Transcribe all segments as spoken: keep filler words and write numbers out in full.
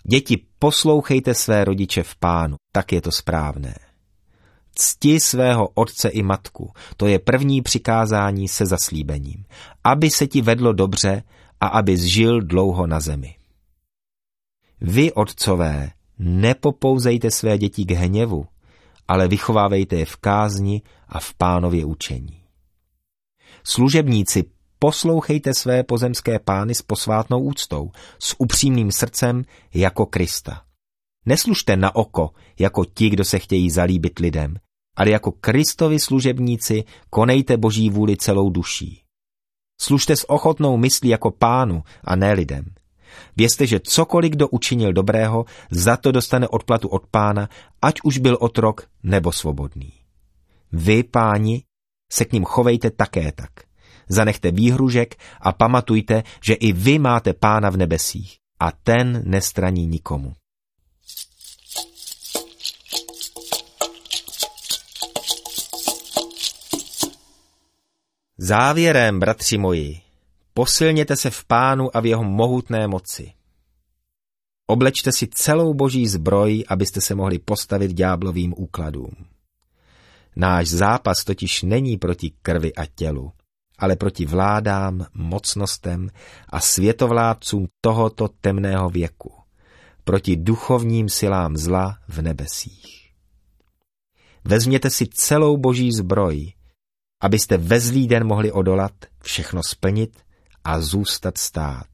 Děti, poslouchejte své rodiče v Pánu, tak je to správné. Cti svého otce i matku, to je první přikázání se zaslíbením, aby se ti vedlo dobře a abys žil dlouho na zemi. Vy, otcové, nepopouzejte své děti k hněvu, ale vychovávejte je v kázni a v Pánově učení. Služebníci, poslouchejte své pozemské pány s posvátnou úctou, s upřímným srdcem jako Krista. Neslužte na oko jako ti, kdo se chtějí zalíbit lidem, ale jako Kristovi služebníci konejte Boží vůli celou duší. Služte s ochotnou myslí jako Pánu a ne lidem. Vězte, že cokoliv kdo učinil dobrého, za to dostane odplatu od Pána, ať už byl otrok nebo svobodný. Vy, páni, se k ním chovejte také tak. Zanechte výhružek a pamatujte, že i vy máte Pána v nebesích a ten nestraní nikomu. Závěrem, bratři moji, posilněte se v Pánu a v jeho mohutné moci. Oblečte si celou Boží zbroj, abyste se mohli postavit ďáblovým úkladům. Náš zápas totiž není proti krvi a tělu, ale proti vládám, mocnostem a světovládcům tohoto temného věku, proti duchovním silám zla v nebesích. Vezměte si celou Boží zbroj, abyste ve zlý den mohli odolat, všechno splnit a zůstat stát.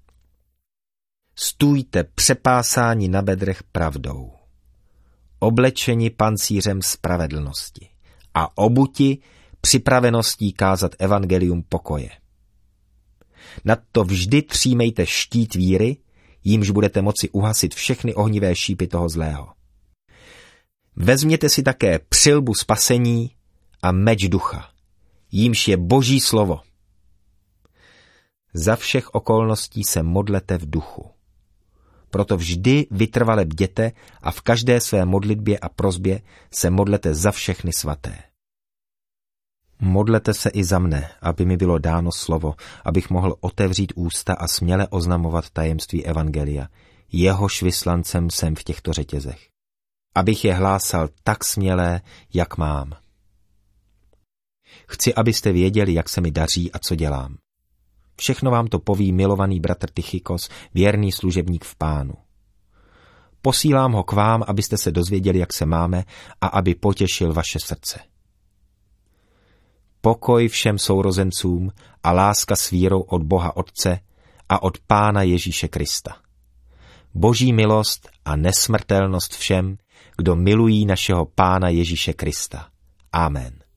Stůjte přepásáni na bedrech pravdou, oblečeni pancířem spravedlnosti a obuti připraveností kázat evangelium pokoje. Nadto vždy třímejte štít víry, jímž budete moci uhasit všechny ohnivé šípy toho zlého. Vezměte si také přilbu spasení a meč ducha, jímž je Boží slovo. Za všech okolností se modlete v duchu. Proto vždy vytrvale bděte a v každé své modlitbě a prosbě se modlete za všechny svaté. Modlete se i za mne, aby mi bylo dáno slovo, abych mohl otevřít ústa a směle oznamovat tajemství evangelia. Jehož vyslancem jsem v těchto řetězech. Abych je hlásal tak smělé, jak mám. Chci, abyste věděli, jak se mi daří a co dělám. Všechno vám to poví milovaný bratr Tychikos, věrný služebník v Pánu. Posílám ho k vám, abyste se dozvěděli, jak se máme a aby potěšil vaše srdce. Pokoj všem sourozencům a láska s vírou od Boha Otce a od Pána Ježíše Krista. Boží milost a nesmrtelnost všem, kdo milují našeho Pána Ježíše Krista. Amen.